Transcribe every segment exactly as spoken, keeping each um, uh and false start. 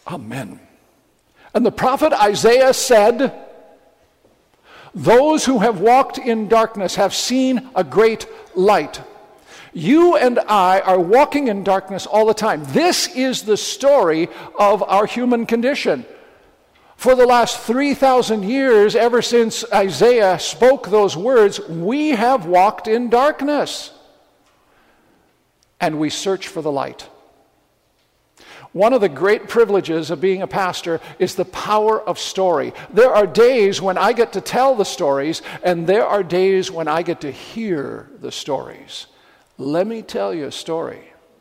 Amen. And the prophet Isaiah said, those who have walked in darkness have seen a great light. You and I are walking in darkness all the time. This is the story of our human condition. For the last three thousand years, ever since Isaiah spoke those words, we have walked in darkness. And we search for the light. One of the great privileges of being a pastor is the power of story. There are days when I get to tell the stories, and there are days when I get to hear the stories. Let me tell you a story.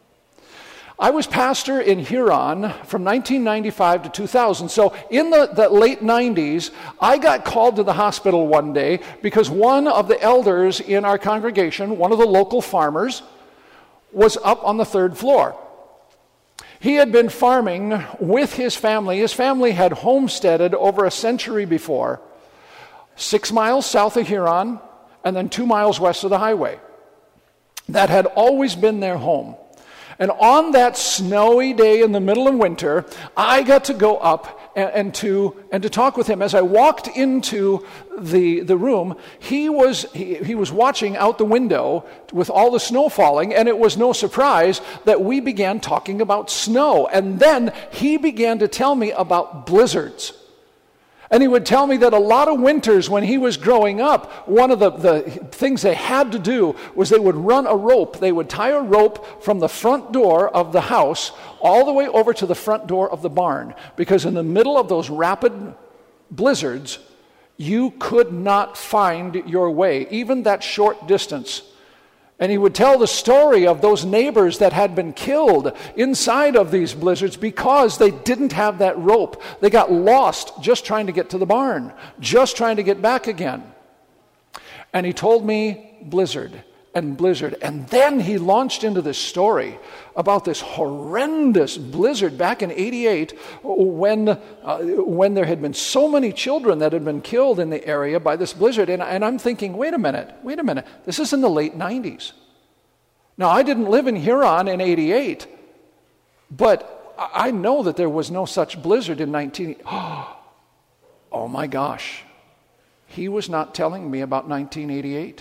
I was pastor in Huron from nineteen ninety-five to two thousand. So in the, the late nineties, I got called to the hospital one day because one of the elders in our congregation, one of the local farmers, was up on the third floor. He had been farming with his family. His family had homesteaded over a century before, six miles south of Huron, and then two miles west of the highway. That had always been their home. And on that snowy day in the middle of winter, I got to go up and, and to and to talk with him. As I walked into the the room, he was he, he was watching out the window with all the snow falling, and it was no surprise that we began talking about snow. And then he began to tell me about blizzards. And he would tell me that a lot of winters when he was growing up, one of the, the things they had to do was they would run a rope. They would tie a rope from the front door of the house all the way over to the front door of the barn. Because in the middle of those rapid blizzards, you could not find your way, even that short distance. And he would tell the story of those neighbors that had been killed inside of these blizzards because they didn't have that rope. They got lost just trying to get to the barn, just trying to get back again. And he told me blizzard and blizzard. And then he launched into this story about this horrendous blizzard back in eighty-eight when uh, when there had been so many children that had been killed in the area by this blizzard. And, and I'm thinking, wait a minute, wait a minute. This is in the late nineties. Now, I didn't live in Huron in eighty-eight, but I know that there was no such blizzard in nineteen... Oh my gosh. He was not telling me about nineteen eighty-eight.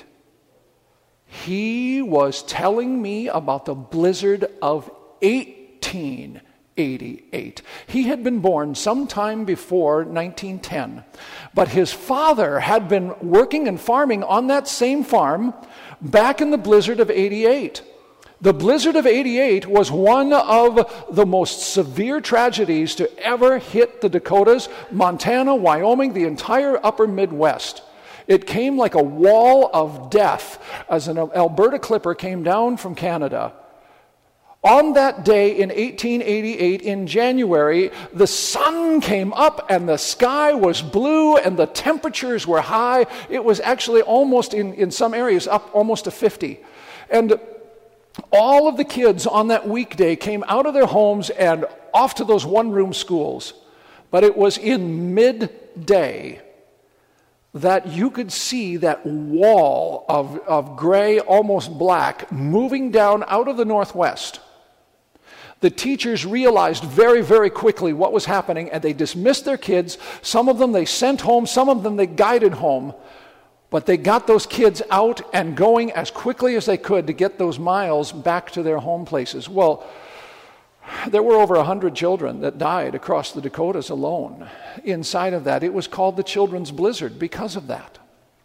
He was telling me about the blizzard of eighteen eighty-eight. He had been born sometime before nineteen ten, but his father had been working and farming on that same farm back in the blizzard of eighty-eight. The blizzard of eighty-eight was one of the most severe tragedies to ever hit the Dakotas, Montana, Wyoming, the entire upper Midwest. It came like a wall of death as an Alberta clipper came down from Canada. On that day in eighteen eighty-eight, in January, the sun came up and the sky was blue and the temperatures were high. It was actually almost, in, in some areas, up almost to fifty. And all of the kids on that weekday came out of their homes and off to those one-room schools. But it was in midday that you could see that wall of, of gray, almost black, moving down out of the northwest. The teachers realized very, very quickly what was happening, and they dismissed their kids. Some of them they sent home, some of them they guided home. But they got those kids out and going as quickly as they could to get those miles back to their home places. Well, there were over one hundred children that died across the Dakotas alone. Inside of that, it was called the Children's Blizzard because of that.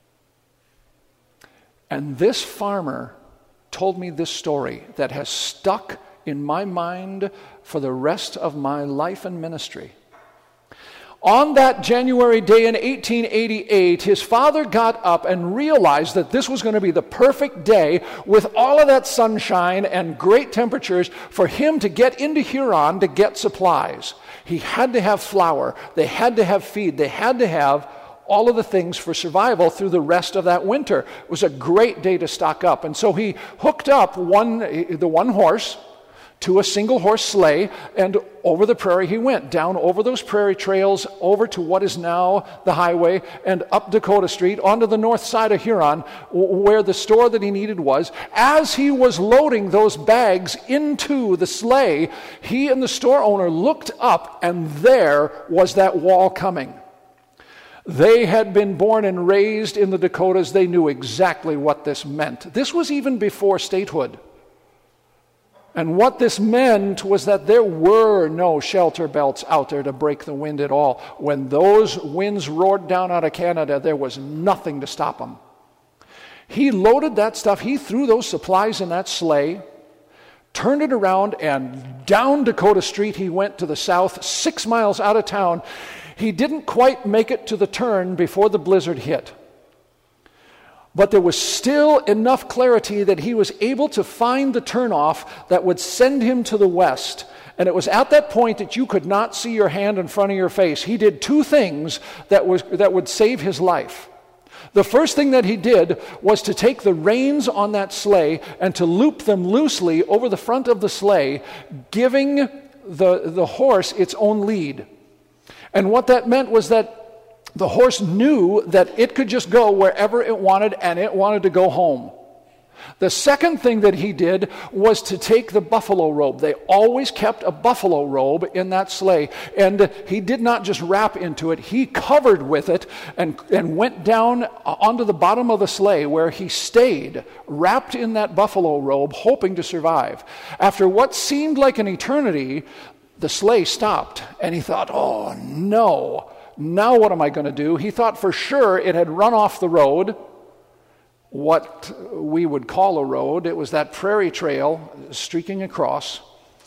And this farmer told me this story that has stuck in my mind for the rest of my life and ministry. On that January day in eighteen eighty-eight, his father got up and realized that this was going to be the perfect day with all of that sunshine and great temperatures for him to get into Huron to get supplies. He had to have flour. They had to have feed. They had to have all of the things for survival through the rest of that winter. It was a great day to stock up. And so he hooked up one, the one horse to a single horse sleigh, and over the prairie he went, down over those prairie trails, over to what is now the highway, and up Dakota Street, onto the north side of Huron, where the store that he needed was. As he was loading those bags into the sleigh, he and the store owner looked up, and there was that wall coming. They had been born and raised in the Dakotas. They knew exactly what this meant. This was even before statehood. And what this meant was that there were no shelter belts out there to break the wind at all. When those winds roared down out of Canada, there was nothing to stop them. He loaded that stuff, he threw those supplies in that sleigh, turned it around, and down Dakota Street he went to the south, six miles out of town. He didn't quite make it to the turn before the blizzard hit. But there was still enough clarity that he was able to find the turnoff that would send him to the west. And it was at that point that you could not see your hand in front of your face. He did two things that was that would save his life. The first thing that he did was to take the reins on that sleigh and to loop them loosely over the front of the sleigh, giving the, the horse its own lead. And what that meant was that the horse knew that it could just go wherever it wanted, and it wanted to go home. The second thing that he did was to take the buffalo robe. They always kept a buffalo robe in that sleigh, and he did not just wrap into it. He covered with it and, and went down onto the bottom of the sleigh, where he stayed, wrapped in that buffalo robe, hoping to survive. After what seemed like an eternity, the sleigh stopped, and he thought, oh no, now what am I going to do? He thought for sure it had run off the road, what we would call a road. It was that prairie trail streaking across.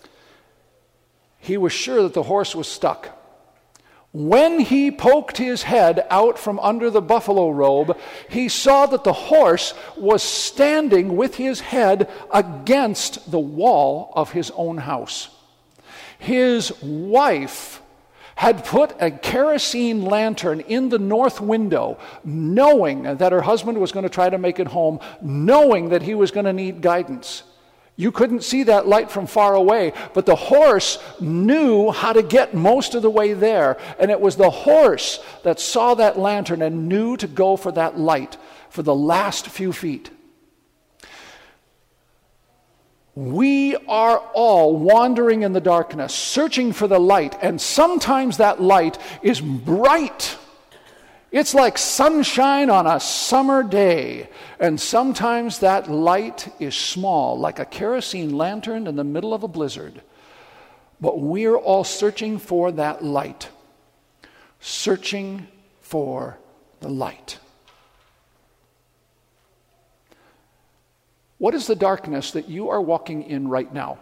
He was sure that the horse was stuck. When he poked his head out from under the buffalo robe, he saw that the horse was standing with his head against the wall of his own house. His wife had put a kerosene lantern in the north window, knowing that her husband was going to try to make it home, knowing that he was going to need guidance. You couldn't see that light from far away, but the horse knew how to get most of the way there, and it was the horse that saw that lantern and knew to go for that light for the last few feet. We are all wandering in the darkness, searching for the light, and sometimes that light is bright. It's like sunshine on a summer day, and sometimes that light is small, like a kerosene lantern in the middle of a blizzard. But we're all searching for that light, searching for the light. What is the darkness that you are walking in right now?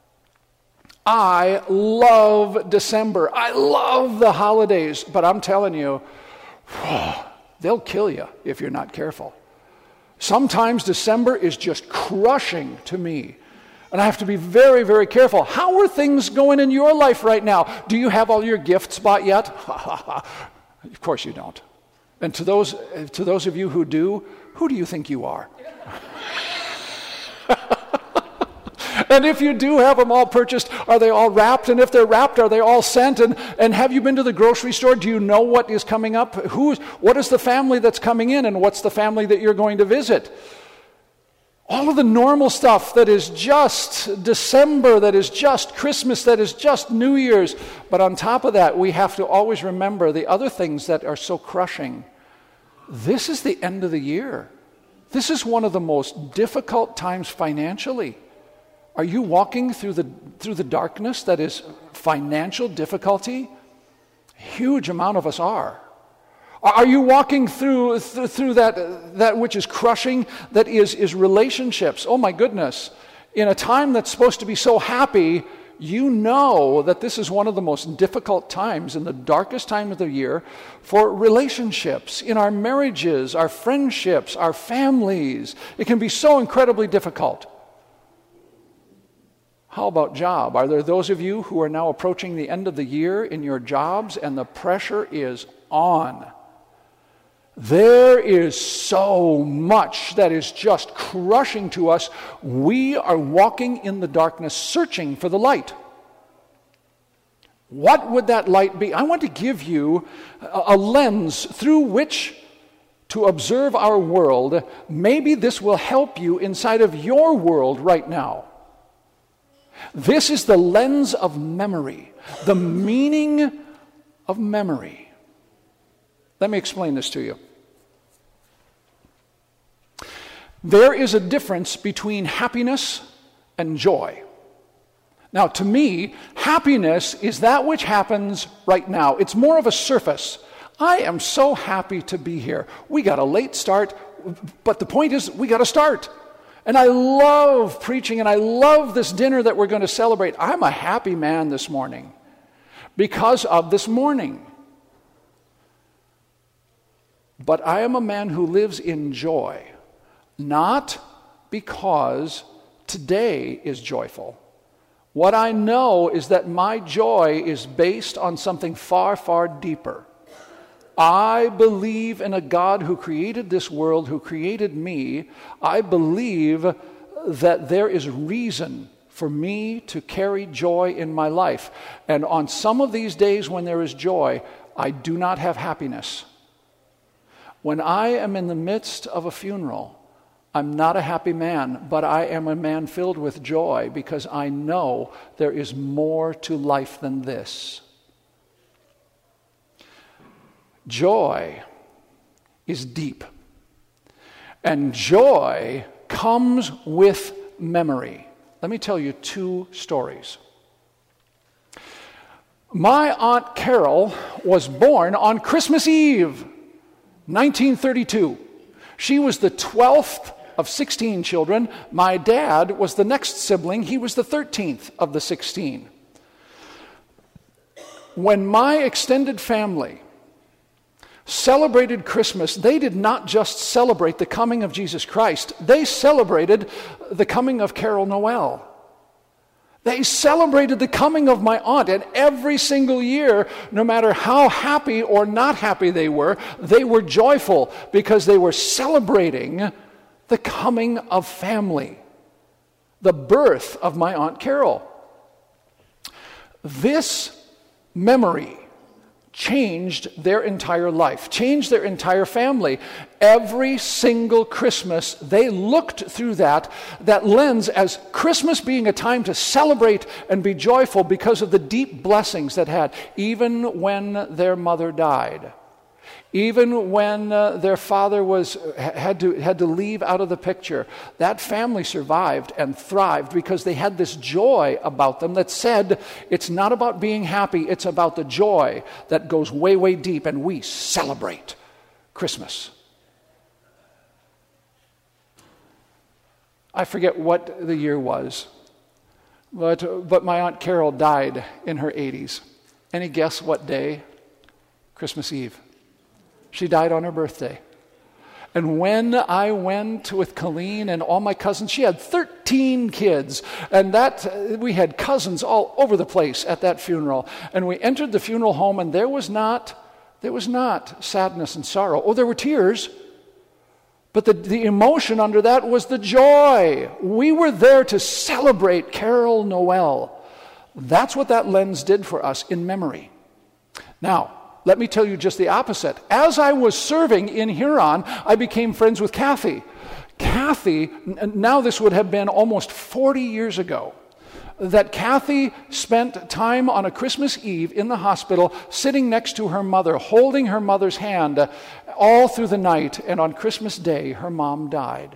I love December. I love the holidays, but I'm telling you, they'll kill you if you're not careful. Sometimes December is just crushing to me, and I have to be very, very careful. How are things going in your life right now? Do you have all your gifts bought yet? Of course you don't. And to those, to those of you who do, who do you think you are? And if you do have them all purchased, are they all wrapped? And if they're wrapped, are they all sent? And, and have you been to the grocery store? Do you know what is coming up? Who's, what is the family that's coming in, and what's the family that you're going to visit? All of the normal stuff that is just December, that is just Christmas, that is just New Year's. But on top of that, we have to always remember the other things that are so crushing. This is the end of the year. This is one of the most difficult times financially. Are you walking through the through the darkness that is financial difficulty? A huge amount of us are. Are you walking through th- through that that which is crushing, that is is relationships? Oh my goodness. In a time that's supposed to be so happy, you know that this is one of the most difficult times, in the darkest time of the year, for relationships, in our marriages, our friendships, our families. It can be so incredibly difficult. How about job? Are there those of you who are now approaching the end of the year in your jobs, and the pressure is on? There is so much that is just crushing to us. We are walking in the darkness, searching for the light. What would that light be? I want to give you a lens through which to observe our world. Maybe this will help you inside of your world right now. This is the lens of memory, the meaning of memory. Let me explain this to you. There is a difference between happiness and joy. Now, to me, happiness is that which happens right now. It's more of a surface. I am so happy to be here. We got a late start, but the point is we got to start. And I love preaching, and I love this dinner that we're going to celebrate. I'm a happy man this morning because of this morning. But I am a man who lives in joy, not because today is joyful. What I know is that my joy is based on something far, far deeper. I believe in a God who created this world, who created me. I believe that there is reason for me to carry joy in my life. And on some of these days when there is joy, I do not have happiness. When I am in the midst of a funeral, I'm not a happy man, but I am a man filled with joy because I know there is more to life than this. Joy is deep, and joy comes with memory. Let me tell you two stories. My Aunt Carol was born on Christmas Eve, nineteen thirty-two. She was the twelfth of sixteen children. My dad was the next sibling. He was the thirteenth of the sixteen. When my extended family celebrated Christmas, they did not just celebrate the coming of Jesus Christ. They celebrated the coming of Carol Noel. They celebrated the coming of my aunt, and every single year, no matter how happy or not happy they were, they were joyful because they were celebrating the coming of family, the birth of my Aunt Carol. This memory changed their entire life, changed their entire family. Every single Christmas, they looked through that, that lens as Christmas being a time to celebrate and be joyful because of the deep blessings that had, even when their mother died. Even when uh, their father was had to had to leave out of the picture, that family survived and thrived because they had this joy about them that said, it's not about being happy, it's about the joy that goes way, way deep, and we celebrate Christmas. I forget what the year was, but, but my Aunt Carol died in her eighties. Any guess what day? Christmas Eve. She died on her birthday. And when I went with Colleen and all my cousins, she had thirteen kids, and that we had cousins all over the place at that funeral. And we entered the funeral home, and there was not, there was not sadness and sorrow. Oh, there were tears, but the, the emotion under that was the joy. We were there to celebrate Carol Noel. That's what that lens did for us in memory. Now, let me tell you just the opposite. As I was serving in Huron, I became friends with Kathy. Kathy, now this would have been almost forty years ago, that Kathy spent time on a Christmas Eve in the hospital, sitting next to her mother, holding her mother's hand all through the night, and on Christmas Day, her mom died.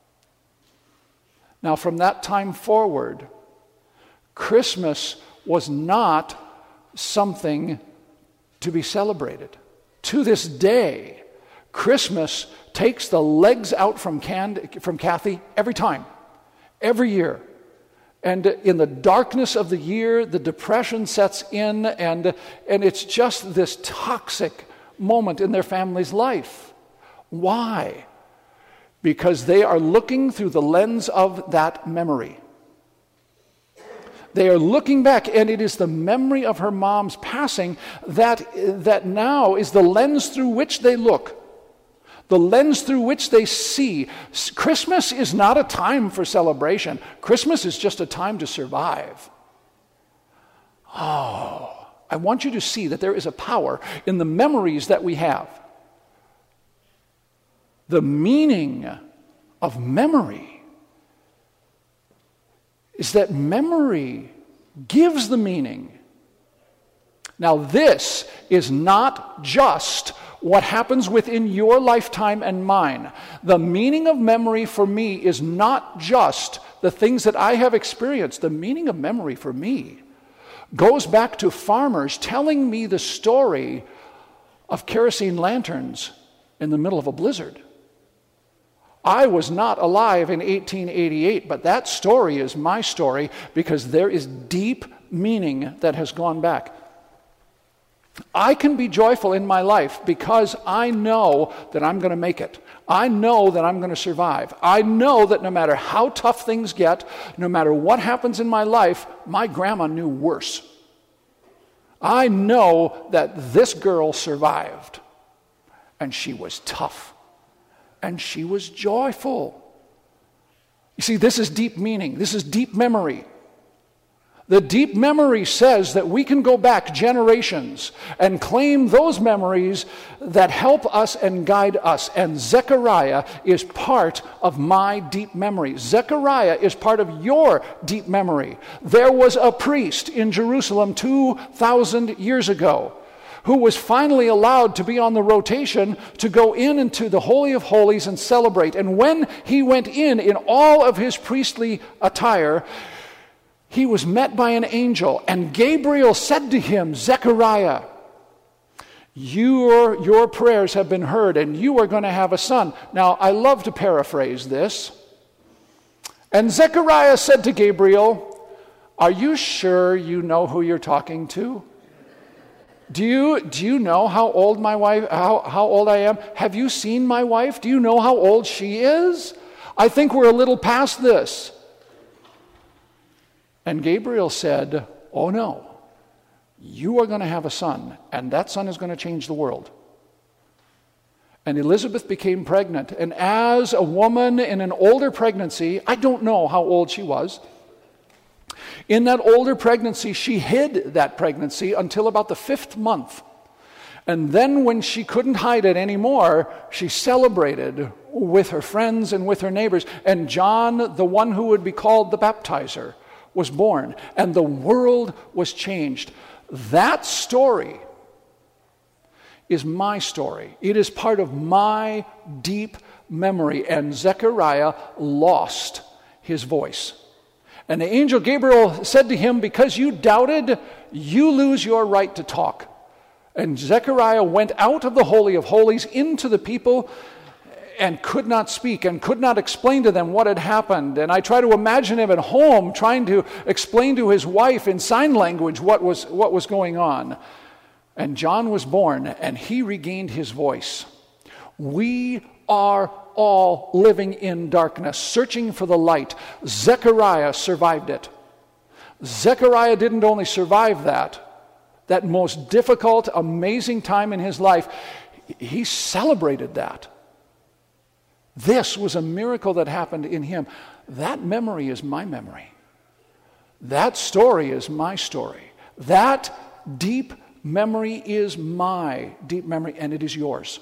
Now, from that time forward, Christmas was not something to be celebrated. To this day, Christmas takes the legs out from, Can- from Kathy every time, every year. And in the darkness of the year, the depression sets in, and, and it's just this toxic moment in their family's life. Why? Because they are looking through the lens of that memory. They are looking back, and it is the memory of her mom's passing that, that now is the lens through which they look. the lens through which they see. Christmas is not a time for celebration. Christmas is just a time to survive. Oh, I want you to see that there is a power in the memories that we have. The meaning of memory is that memory gives the meaning. Now, this is not just what happens within your lifetime and mine. The meaning of memory for me is not just the things that I have experienced. The meaning of memory for me goes back to farmers telling me the story of kerosene lanterns in the middle of a blizzard. I was not alive in eighteen eighty-eight, but that story is my story because there is deep meaning that has gone back. I can be joyful in my life because I know that I'm going to make it. I know that I'm going to survive. I know that no matter how tough things get, no matter what happens in my life, my grandma knew worse. I know that this girl survived, and she was tough. And she was joyful. You see, this is deep meaning. This is deep memory. The deep memory says that we can go back generations and claim those memories that help us and guide us. And Zechariah is part of my deep memory. Zechariah is part of your deep memory. There was a priest in Jerusalem two thousand years ago who was finally allowed to be on the rotation to go in into the Holy of Holies and celebrate. And when he went in, in all of his priestly attire, he was met by an angel. And Gabriel said to him, Zechariah, your, your prayers have been heard, and you are going to have a son. Now, I love to paraphrase this. And Zechariah said to Gabriel, are you sure you know who you're talking to? Do you, do you know how old my wife, how, how old I am? Have you seen my wife? Do you know how old she is? I think we're a little past this. And Gabriel said, oh no, you are going to have a son, and that son is going to change the world. And Elizabeth became pregnant, and as a woman in an older pregnancy, I don't know how old she was, in that older pregnancy, she hid that pregnancy until about the fifth month. And then when she couldn't hide it anymore, she celebrated with her friends and with her neighbors. And John, the one who would be called the baptizer, was born. And the world was changed. That story is my story. It is part of my deep memory. And Zechariah lost his voice. And the angel Gabriel said to him, because you doubted, you lose your right to talk. And Zechariah went out of the Holy of Holies into the people and could not speak and could not explain to them what had happened. And I try to imagine him at home trying to explain to his wife in sign language what was, what was going on. And John was born, and he regained his voice. We are all living in darkness, searching for the light. Zechariah survived it. Zechariah didn't only survive that, that most difficult, amazing time in his life, he celebrated that. This was a miracle that happened in him. That memory is my memory. That story is my story. That deep memory is my deep memory, and it is yours.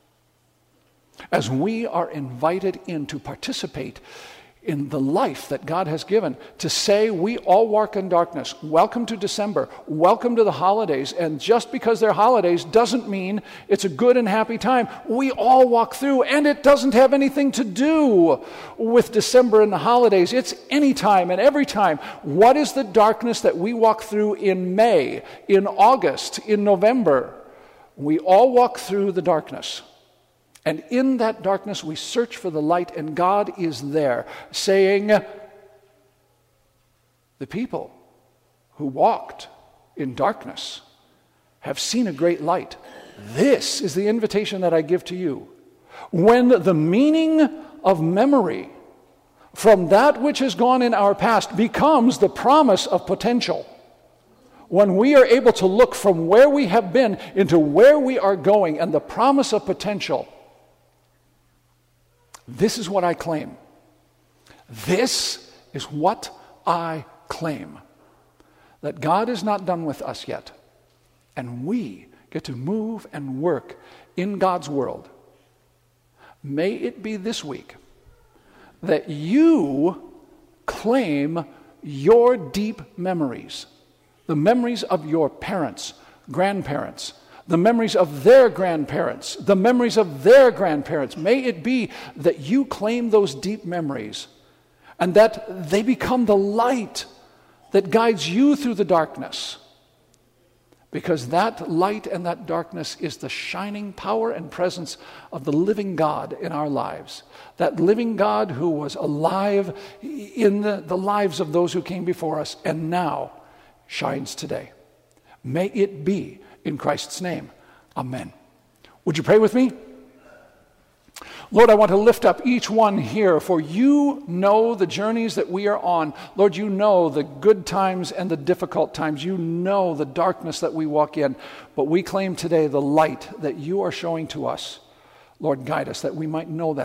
As we are invited in to participate in the life that God has given, to say we all walk in darkness. Welcome to December. Welcome to the holidays. And just because they're holidays doesn't mean it's a good and happy time. We all walk through, and it doesn't have anything to do with December and the holidays. It's any time and every time. What is the darkness that we walk through in May, in August, in November? We all walk through the darkness. And in that darkness, we search for the light, and God is there saying, the people who walked in darkness have seen a great light. This is the invitation that I give to you. When the meaning of memory from that which has gone in our past becomes the promise of potential, when we are able to look from where we have been into where we are going and the promise of potential, This is what I claim. This is what I claim. That God is not done with us yet. And we get to move and work in God's world. May it be this week that you claim your deep memories, the memories of your parents, grandparents, the memories of their grandparents, the memories of their grandparents. May it be that you claim those deep memories and that they become the light that guides you through the darkness. Because that light and that darkness is the shining power and presence of the living God in our lives. That living God who was alive in the, the lives of those who came before us and now shines today. May it be in Christ's name. Amen. Would you pray with me? Lord, I want to lift up each one here, for you know the journeys that we are on. Lord, you know the good times and the difficult times. You know the darkness that we walk in. But we claim today the light that you are showing to us. Lord, guide us that we might know that